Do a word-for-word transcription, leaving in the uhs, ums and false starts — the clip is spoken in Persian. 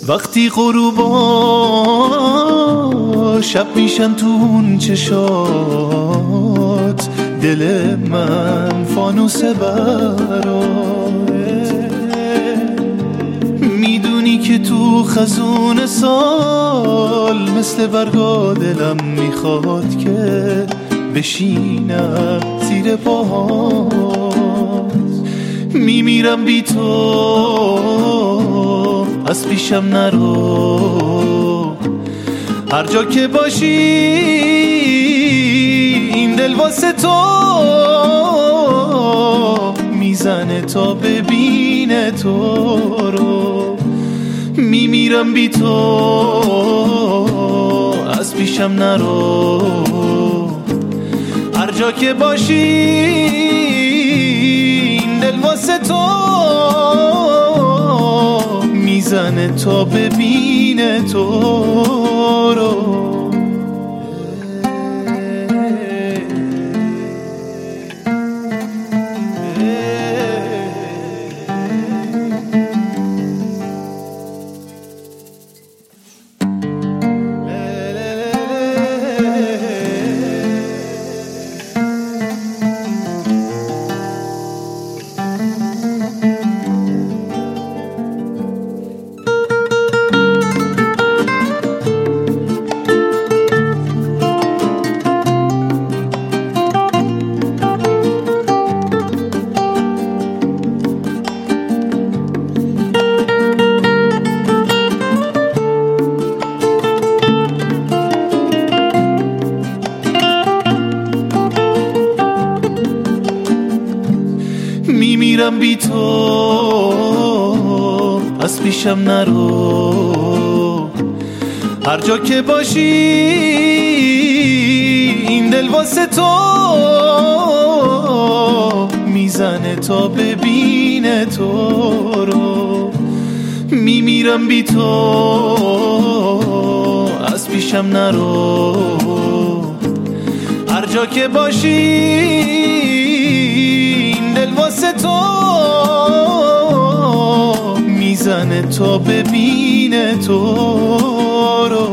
وقتی غروبا شب میشن تو اون چشات، دل من فانوس براره. میدونی که تو خزون سال مثل برگا دلم میخواد که بشینم زیر پاهات. میمیرم بی تو، از پیشم نرو. هر جا که باشی این دل واسه تو میزنه تا ببینه تو رو. میمیرم بی تو، از پیشم نرو. هر جا که باشی این دل واسه تو میزنه تا ببینه تو رو. میمیرم بی تو، از پیشم نرو. هر جا که باشی این دل واسه تو میزنه تا ببینه تو رو. میمیرم بی تو، از پیشم نرو. هر جا که باشی دل واسه تو میزنه تا ببینه تو رو.